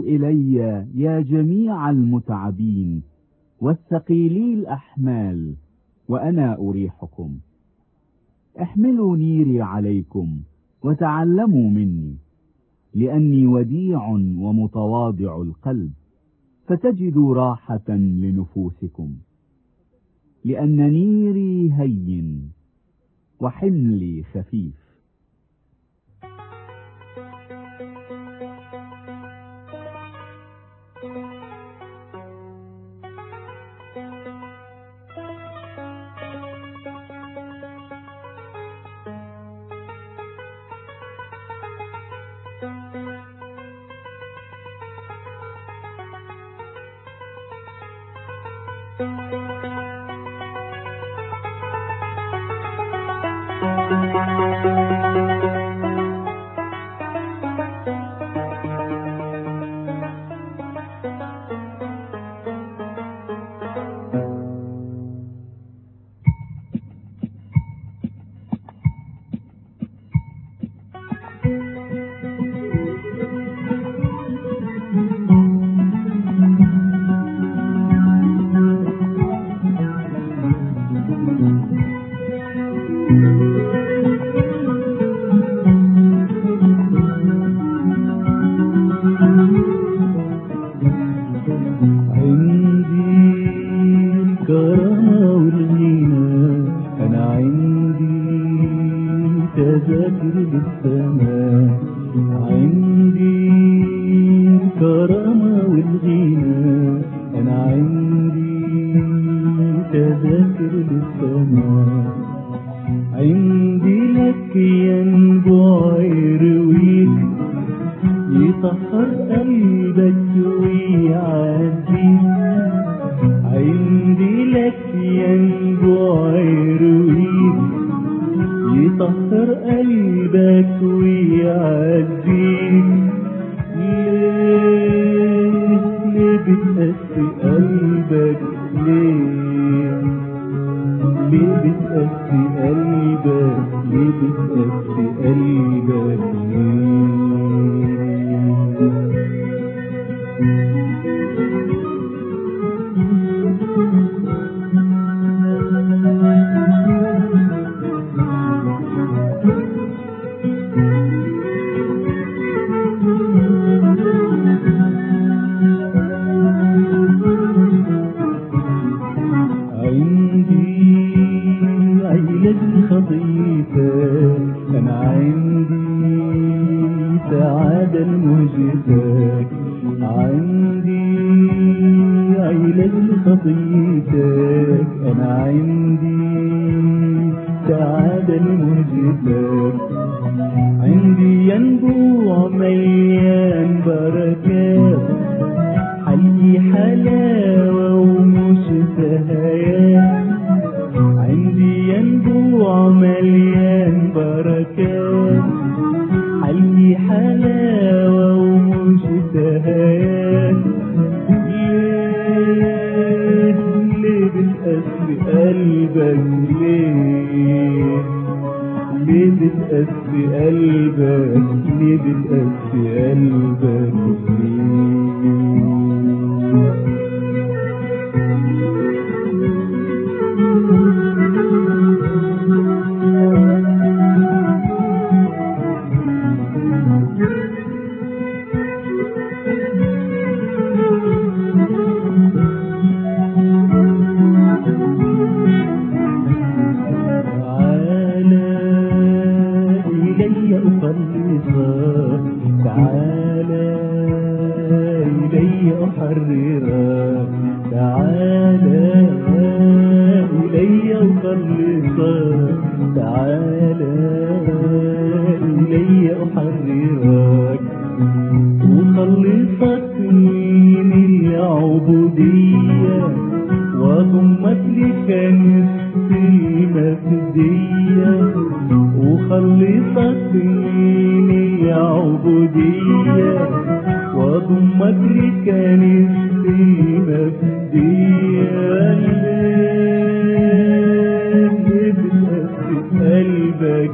تعالوا إلي يا جميع المتعبين والثقيلي الأحمال وأنا أريحكم. احملوا نيري عليكم وتعلموا مني، لأني وديع ومتواضع القلب، فتجدوا راحة لنفوسكم. لأن نيري هين وحملي خفيف.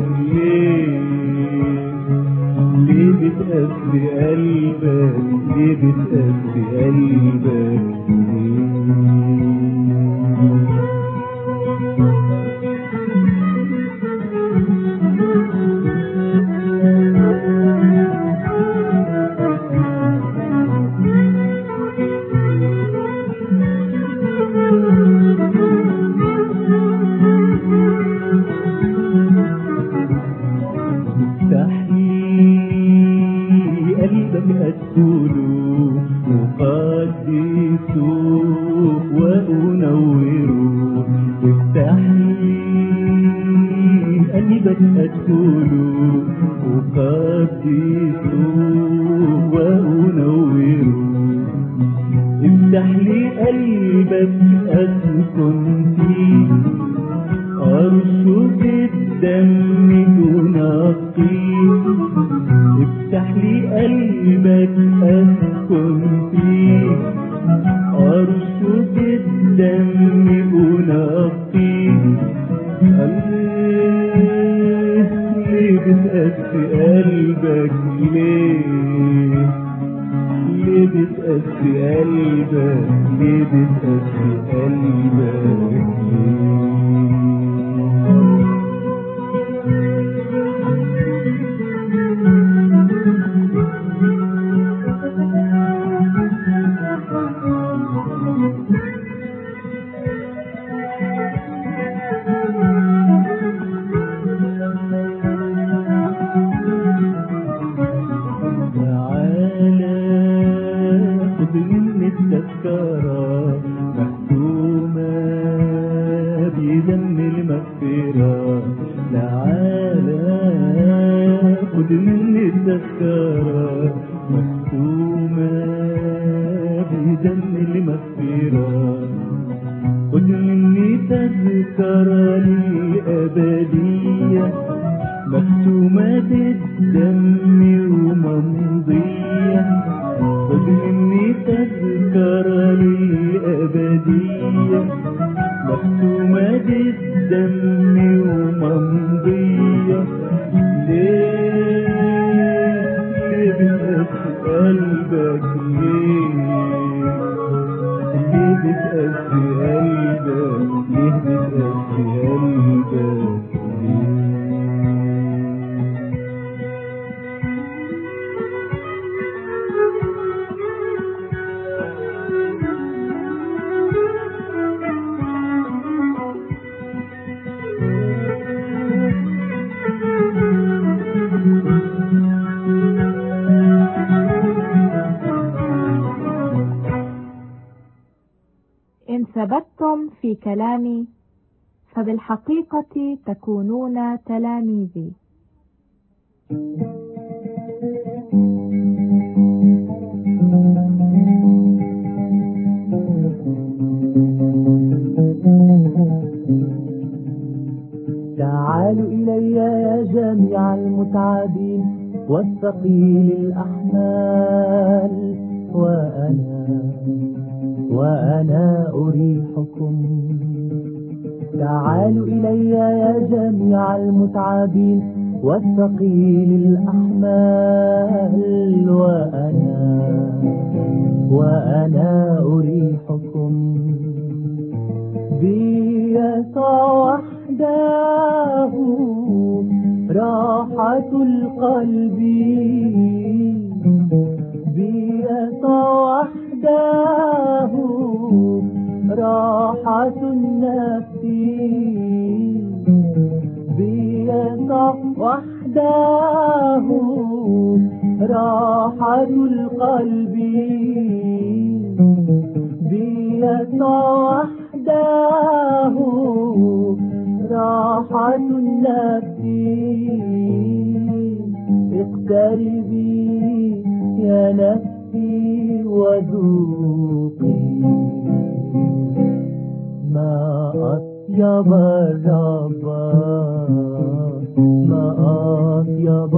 ليه بتقفل قلبك؟ ليه بتقسي قلبك مستحيل قلبك أدخله وقدسه وأنوره مستحيل قلبك أدخله وقدسه وأنوره افتح لي قلبك أسكن فيه أرشه بالدم ونقيه افتح لي قلبك أسكن فيه أرشه بالدم ونقيه ليه بتقسي قلبك ليه بتقسي قلبك ليه بتقسي قلبك تعالى خد مني التذكرة مختومة بدم المغفرة تعالى خد مني التذكرة مختومة بدم المغفرة خد مني تذكرة للأبدية مختومة بالدم وممضية خد مني تذكرة للأبدية مختومة بالدم وممضية ليه بتقسي قلبك ليه بتقسي قلبك ليه بتقسي قلبك إن ثبتتم في كلامي فبالحقيقة تكونون تلاميذي. تعالوا إلي يا جميع المتعبين والثقيل الأحمال وأنا أريحكم. تعالوا إلي يا جميع المتعبين والثقيل الأحمال وأنا أريحكم. بيسوع وحده راحة القلب بيسوع وحده راحة النفس بيسوع وحده راحة القلب بيسوع وحده راحة النفس. اقتربي يا نفسي وذوقي ما أطيب الرب ما أطيب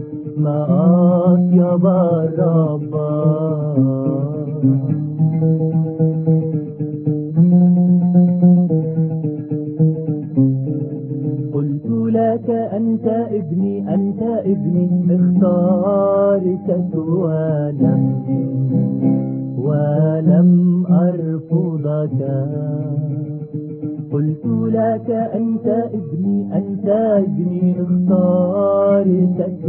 الرب. قلت لك أنت ابني اختارتك ولم ولم أرفضك. قلت لك أنت ابني أنت ابني اختارتك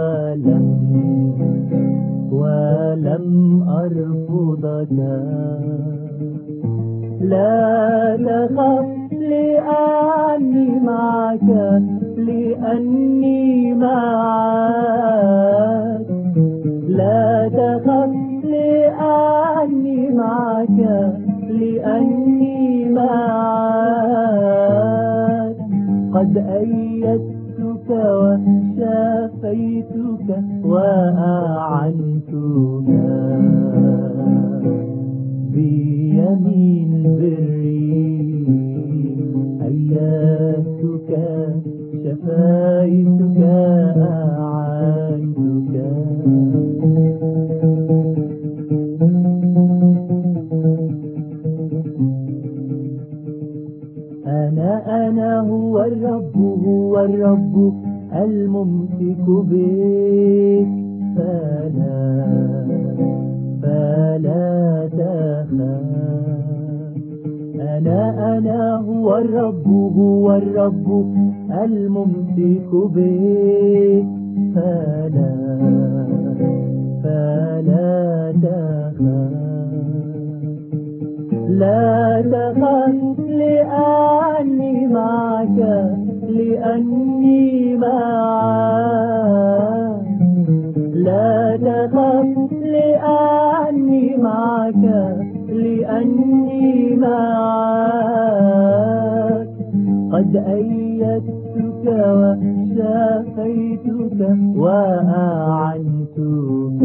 ولم أرفضك. لا تخف لأني معك لأني معك. لا تخف لأني معك لأني معك. قد أيدتك وشافيتك وأعنتك بيمين بري. أيدتك شفايتك أعنتك. أنا هو الرب الممسك بك فلا تخاف. أنا هو الرب الممسك بك فلا تخاف. لا تخف لأني معك لأني معك. لا تخف لأني معك لأني معك. قد أيدتك وشافيتك وأعنتك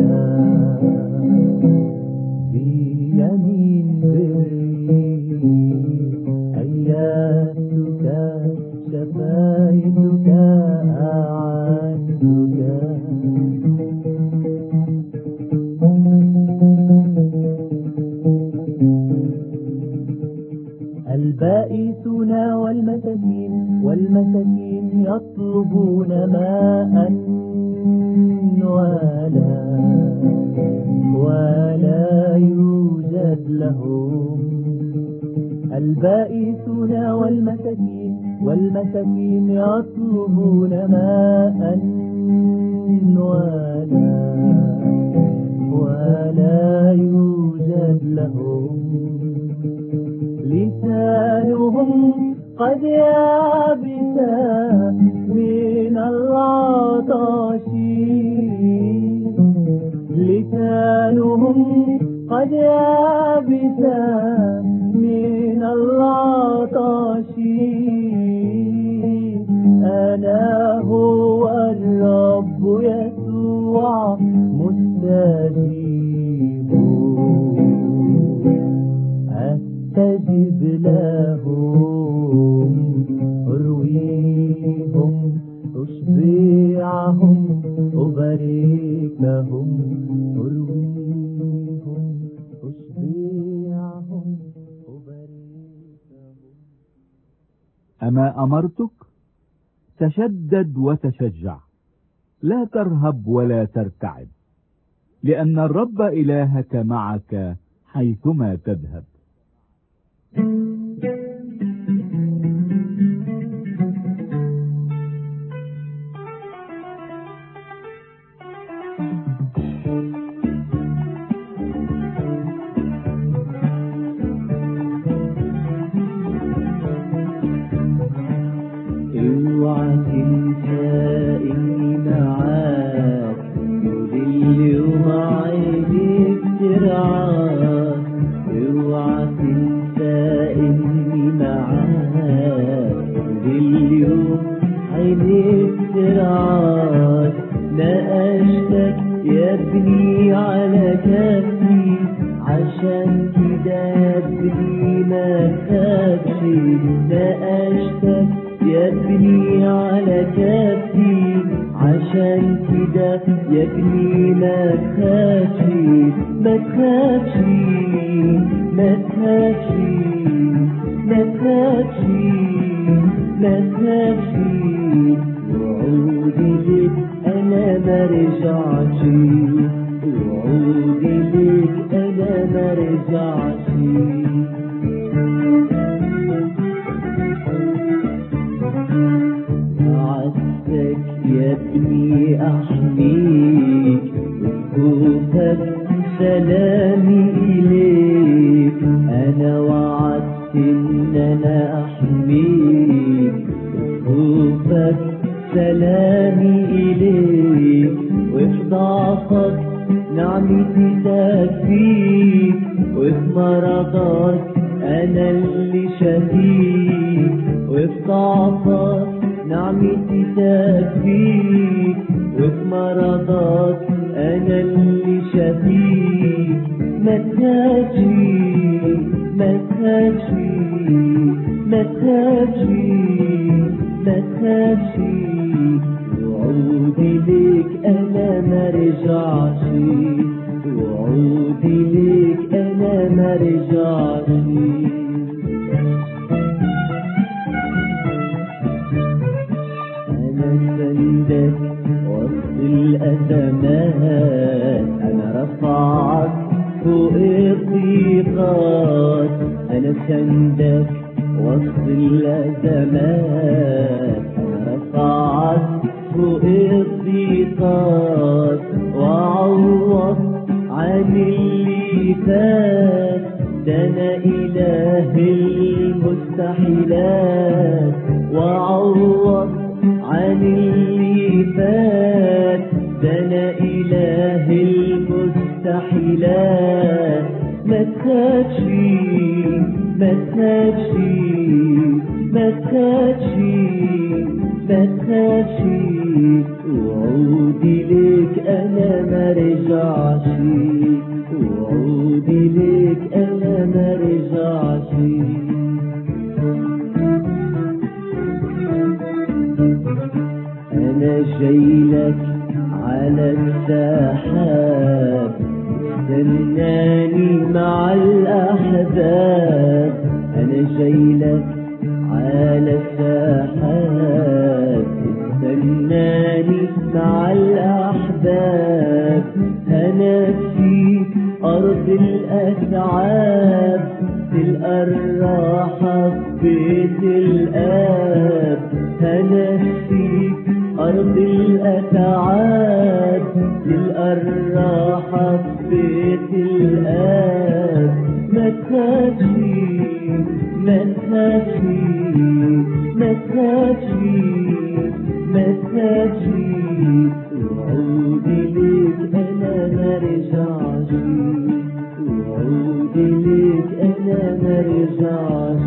بيمين بري. أيدتك شفايتك أعنتك. البائسون والمساكين يطلبون ماء ولا يوجد لهم. البائسون والمساكين يطلبون ماء ولا يوجد لهم. لسانهم قد يابس من العطش. لسانهم قد يابس من العطش. أنا هو الرب يسوع مستجيب. أستجب لهم أرويهم أشبعهم أباركهم. أرويهم أشبعهم أباركهم. أما أمرتك تشدد وتشجع، لا ترهب ولا ترتعب، لأن الرب إلهك معك حيثما تذهب. اوعى تنسى اني معاك طول اليوم عينيك ترعاك. اوعى تنسى اني معاك طول اليوم عينيك ترعاك. ناقشتك يا ابني على كفي عشان كده يا ابني ما تخافش. ناقشتك يا ابني على كفي عشان كده يا ابني ما تخافش. ما تخافش ما تخافش ما تخافش ما تخافش. وعودي لك انا مرجعش. وعودي ليك أنا مرجعش. وعدتك يا ابني أحميك، وبخوفك سلامي إليك. أنا وعدت إن أنا أحميك، وبخوفك سلامي إليك. وفي ضعفك نعمتي تكفيك، وفي مرضك أنا اللي شفيك. وفي ضعفك نعمتي تكفيك، وفي مرضك أنا اللي شفيك. ما تخافش ما تخافش ما تخافش ما تخافش، وعودي ليك أنا مرجعش. وعودي ليك أنا مرجعش. أنا سندك وسط الأزمات، أنا رفعك فوق الضيقات. أنا سندك وسط الأزمات، أنا رفعك فوق الضيقات. وأعوض عن اللي فات، ده أنا إله المستحيلات. وأعوض عن اللي فات، ده أنا إله المستحيلات. ما تخافش ما تخافش ما تخافش ما تخافش، وعودي ليك أنا مرجعش. وعودي ليك أنا مرجعش. أنا جايلك على السحاب، استناني مع الأحباب. أنا جايلك على السحاب، استناني مع الأحباب. أنا في أرض الأتعاب، تلقى الراحة في بيت الآب. أنا في أرض الأتعاب، تلقى الراحة في بيت الآب. ما تخافش ما تخافش ما تخافش ما تخافش، وعودي ليك أنا مرجعش. وعودي ليك أنا مرجعش.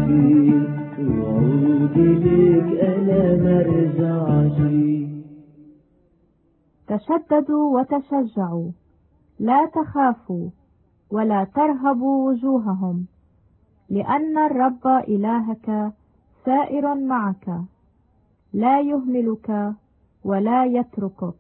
وعودي ليك أنا مرجعش. تشددوا وتشجعوا، لا تخافوا ولا ترهبوا وجوههم، لأن الرب إلهك سائر معك، لا يهملك ولا يتركك.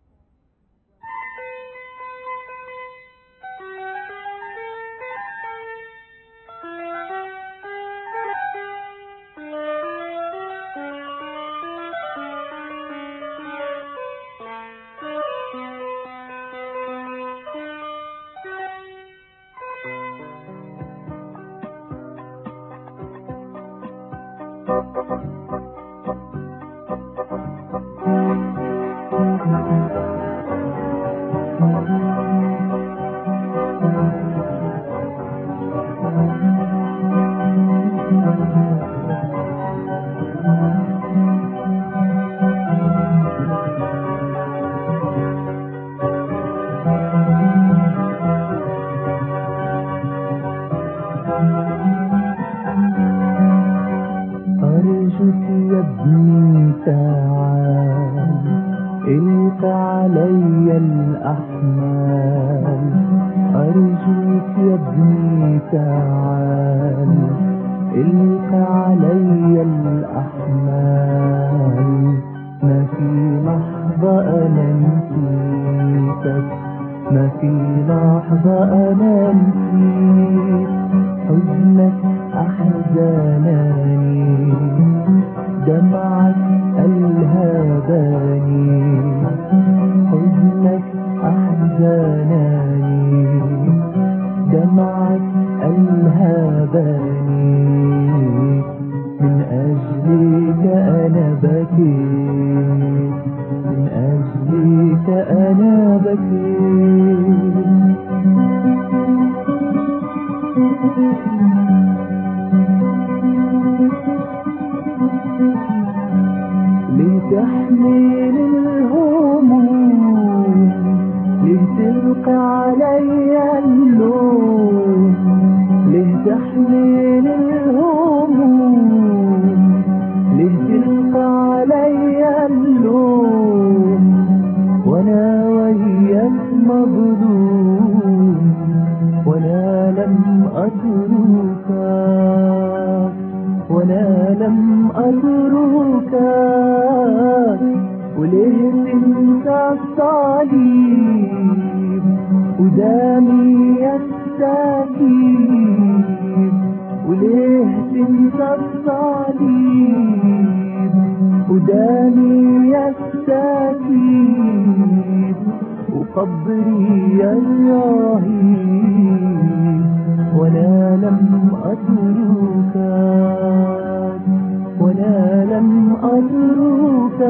أرجوك يا ابني تعال، إلق علي الأحمال. أرجوك يا ابني تعال، إلق علي الأحمال. ما في لحظة أنا نسيتك، ما في لحظة أنا نسيت حزنك أحزانني، دمعك ألهباني. حزنك أحزانني، أجلك أنا بكيت، من أجلك أنا بكيت. لتحمل الهموم، لتلقى علي اللوم، لتحمل الهموم، لتلقى علي اللوم. وانا وياك مظلوم، وانا لم اتركك، وانا لم اتركك. وليه تنسى الصليب ودمي يستكيب؟ وليه تنسى الصليب ودمي يستكيب؟ وقبري الرهيب وانا لم اتركك، وانا لم اتركك.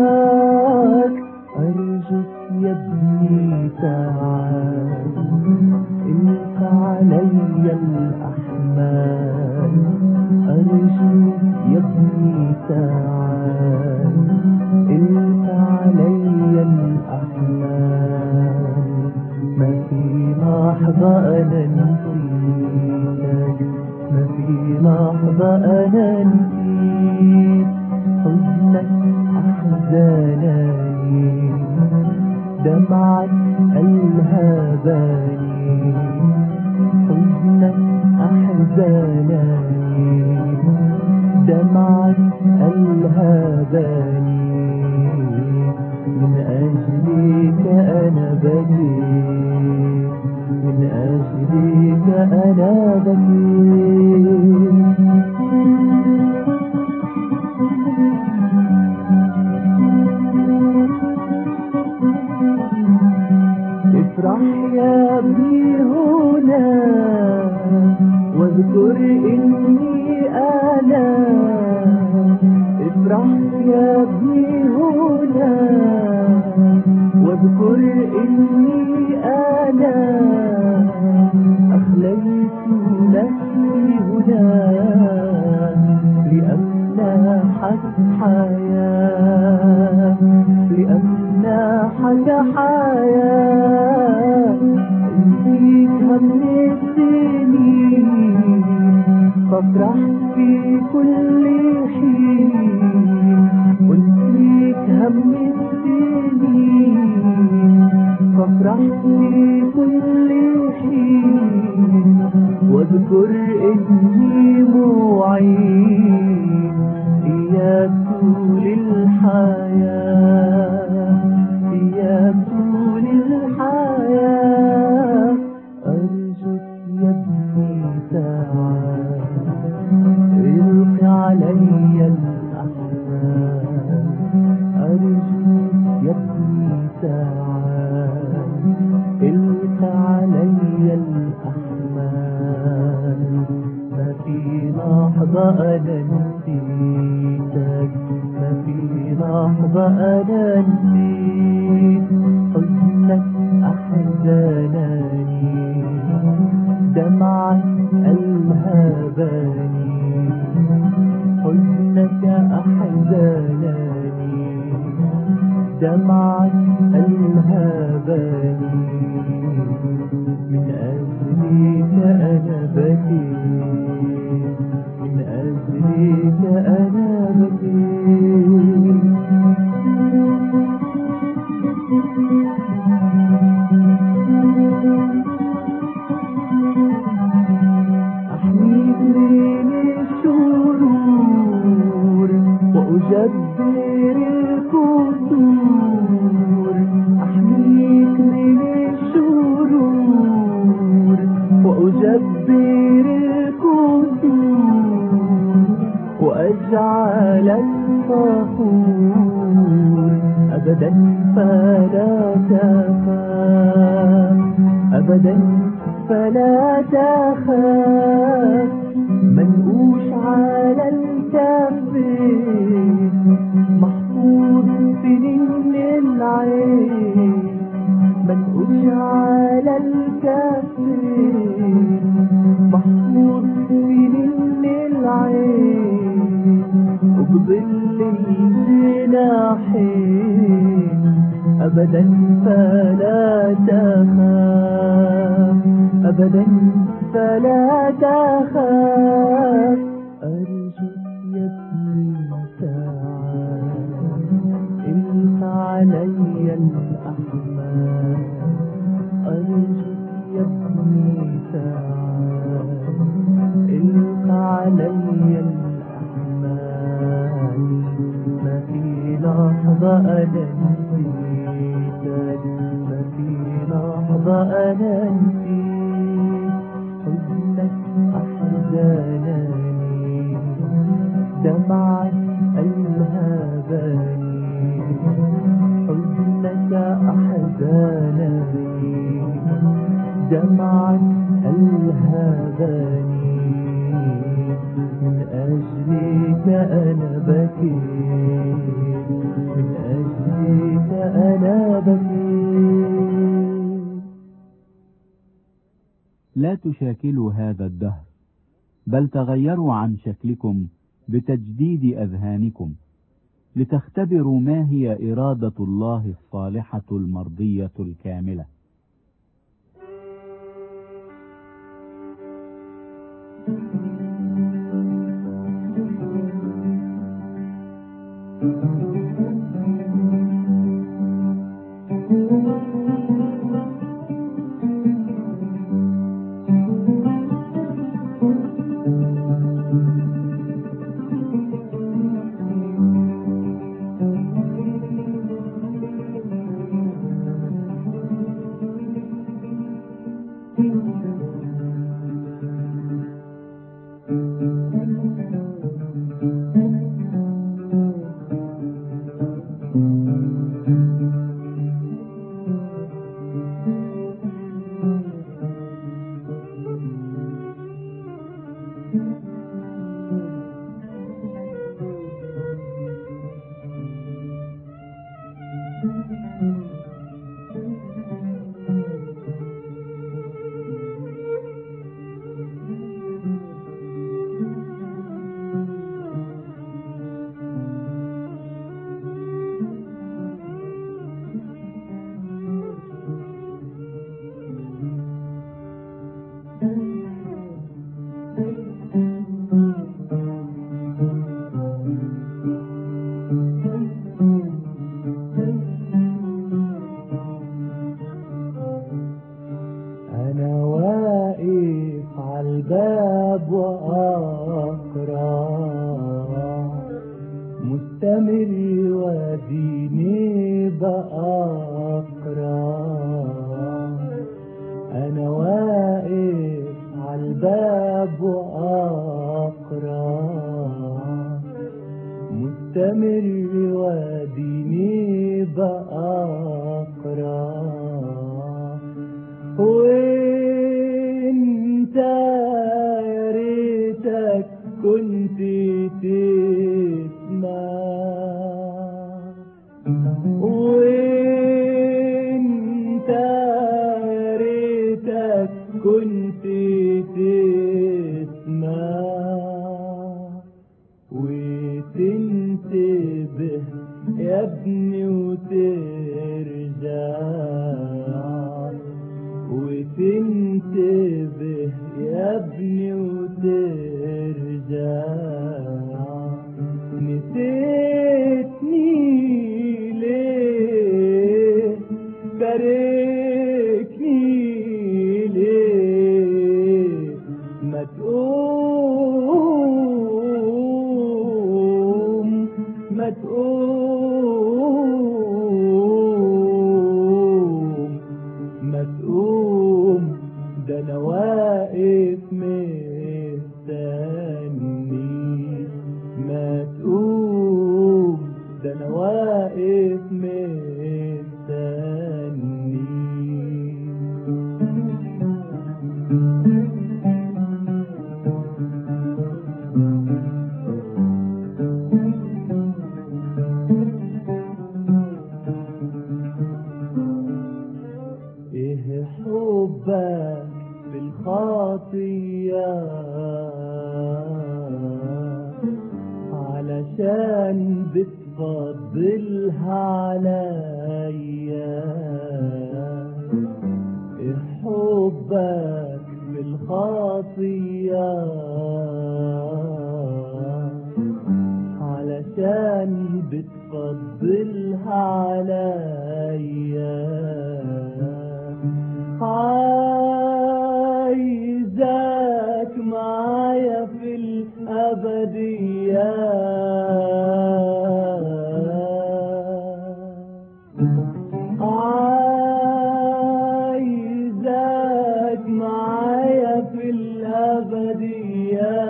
ارجوك يا ابني تعال، القى علي الاحمال. ارجوك يا ابني تعال، القى علي الاحمال. ما في لحظة انا نسيتك، ما في لحظة انا نسيت حزنك احزانني، دمعك الهباني. حزنك احزانني، دمعك الهباني. من اجلك انا بكيت، من اجلك انا بكيت. افرح يا ابني هنا واذكر اني انا. افرح يا ابني هنا واذكر اني انا. اخليت نفسي هنا لامنحك حياة، لامنحك حياة. انتيك هم السنين فافرح في كل حين، وانتيك هم السنين فافرح في كل حين. واذكر اني معين اياك طول الحياة، اياك طول الحياة. ارجوك يا ابني تعال، القي علي الاحزان. ارجوك يا ابني تعال، القي علي الاحمال. ما في لحظة انا نسيتك، ما في لحظة انا نسيت حزنك احزانني، دمعك الهباني. حزنك احزانني، دمعك الهباني. من اجلك انا بكيت، من اجلك انا بكيت. احميك من الشرور واجبر الكسور. احميك من الشرور واجبر الكسور، واجعلك فخور ابدا فلا تخاف، ابدا فلا تخاف. منقوش على الكفين الكفين محفوظ في نمل العين وبظل الجناحين أبدا فلا تخاف أبدا فلا تخاف أرجوك يا ابني تعال إلق علي الأحمال أرجوك يا ابني تعال إلق علي الأحمال ما في لحظة أنا نسيتك ما في لحظة أنا نسيت حزنك أحزانني دمعك ألهبني حزنك أحزانني دمعك ألهبني من أجلك أنا بكيت من أجلك أنا بكيت. لا تشاكلوا هذا الدهر بل تغيروا عن شكلكم بتجديد أذهانكم لتختبروا ما هي إرادة الله الصالحة المرضية الكاملة. أنا واقف عالباب وأقرأ مستمر وديني بأقرأ أنا واقف عالباب وأقرأ مستمر وديني بأقرأ وانت يا ريتك كنت تسمع وانت يا ريتك كنت تسمع وتنتبه يا ابني وترجع وتنتبه يا ابني وترجع نسيتني ليه تاركني ليه ما تقوم ما تقوم ما تقوم ده انا واقف مستني ما تقوم ده انا واقف مستني. علشان بتفضلها عليا حبك بالخطية علشان بتفضلها عليا عايزك معايا في الأبدية عايزك معايا في الأبدية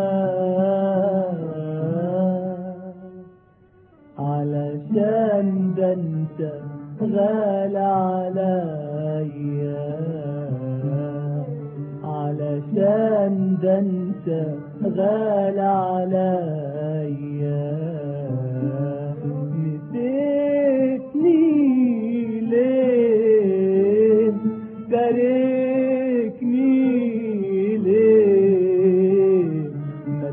علشان ده انت غالي عليا علشان ده انت غالي عليا نسيتني ليه تاركني ليه ما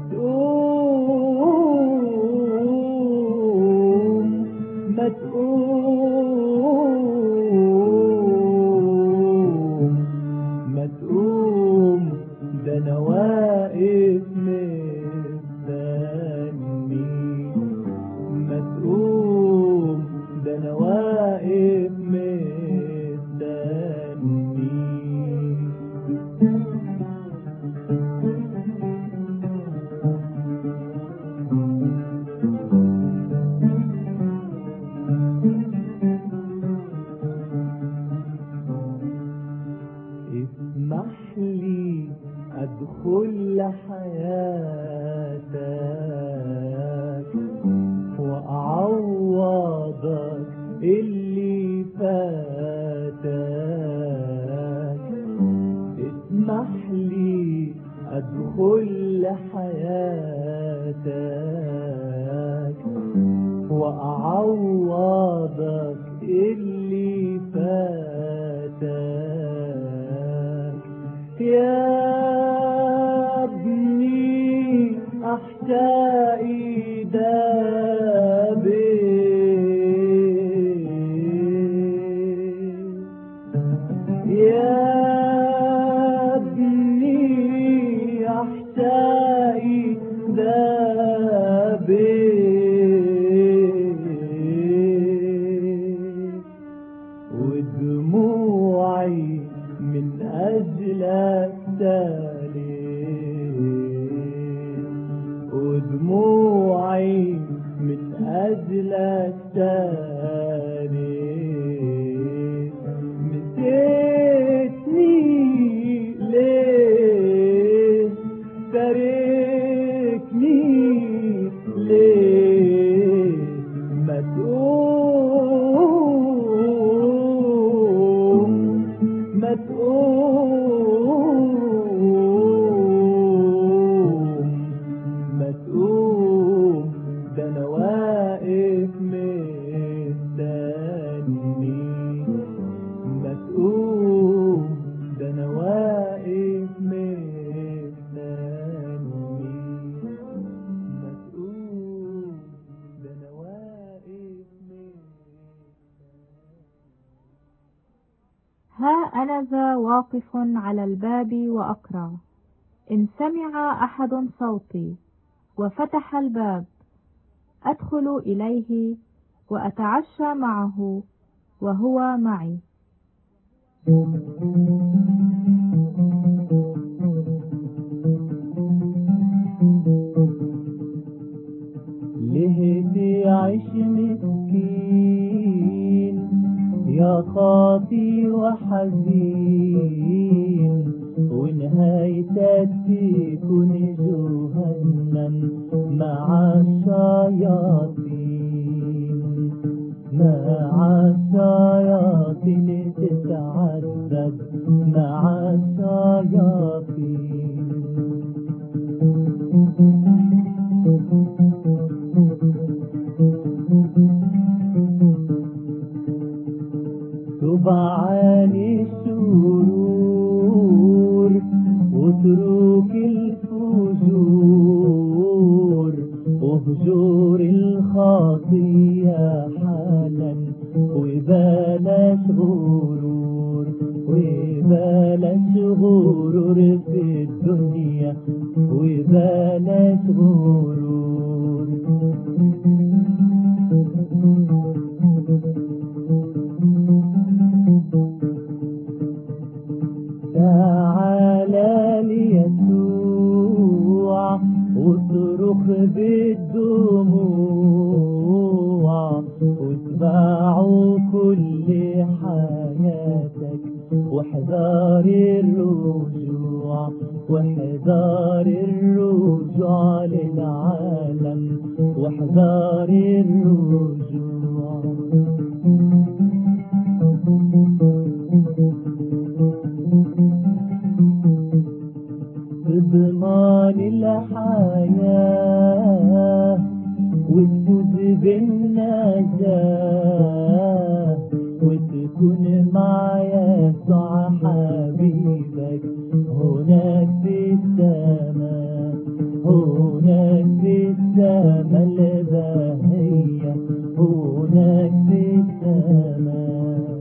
تقوم ما تقوم ما تقوم ده انا واقف مستني ما تقوم ده انا واقف مستني اسمح لي ادخل لحياتك واعوضك اللي فاتك اسمح لي ادخل لحياتك واعوضك اللي فاتك يا ابني احشائي دابت يا ابني احشائي دابت ودموعي من أجلك تالت ودموعي من أجلك تالت نسيتني ليه تاركني ليه ما تقوم ما تقوم ما تقوم ده انا واقف مستني ما تقوم ده انا واقف مستني ما تقوم ده انا واقف ها أنا ذا واقف على الباب وأقرع، إن سمع أحد صوتي وفتح الباب أدخل إليه وأتعشى معه وهو معي. ليه تعيش مسكين يا خاطي وحزين ونهايتك تكون جهنم مع الشياطين مع الشياطين تتعذب مع الشياطين تب عن الشرور واترك الفجور واهجر شرور الخطية حالا، وبلاش غرور، وبلاش غرور في الدنيا، وبلاش غرور. تعالى ليسوع واصرخ بالدموع، واتبعوا كل حياتك، واحذر الرجوع، واحذر الرجوع للعالم، واحذر الرجوع. تضمن الحياة وتفوز بالنجاة، وتكون مع يسوع حبيبك هناك في السماء، هناك في السماء البهية، هناك في السماء.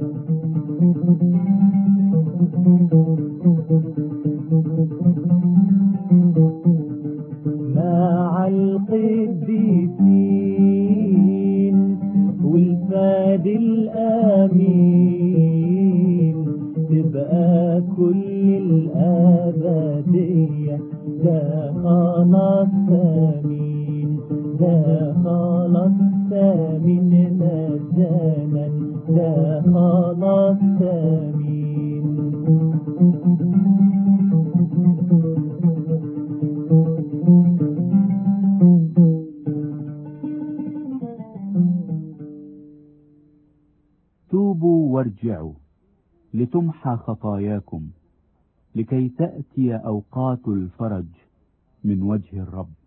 مع القديسين والفادي الأمين، تبقى كل الأبدية، ده خلاص ثمين، ده خلاص ثمين مجانا، ده خلاص ثمين. توبوا وارجعوا لتمحى خطاياكم، لكي تأتي أوقات الفرج من وجه الرب.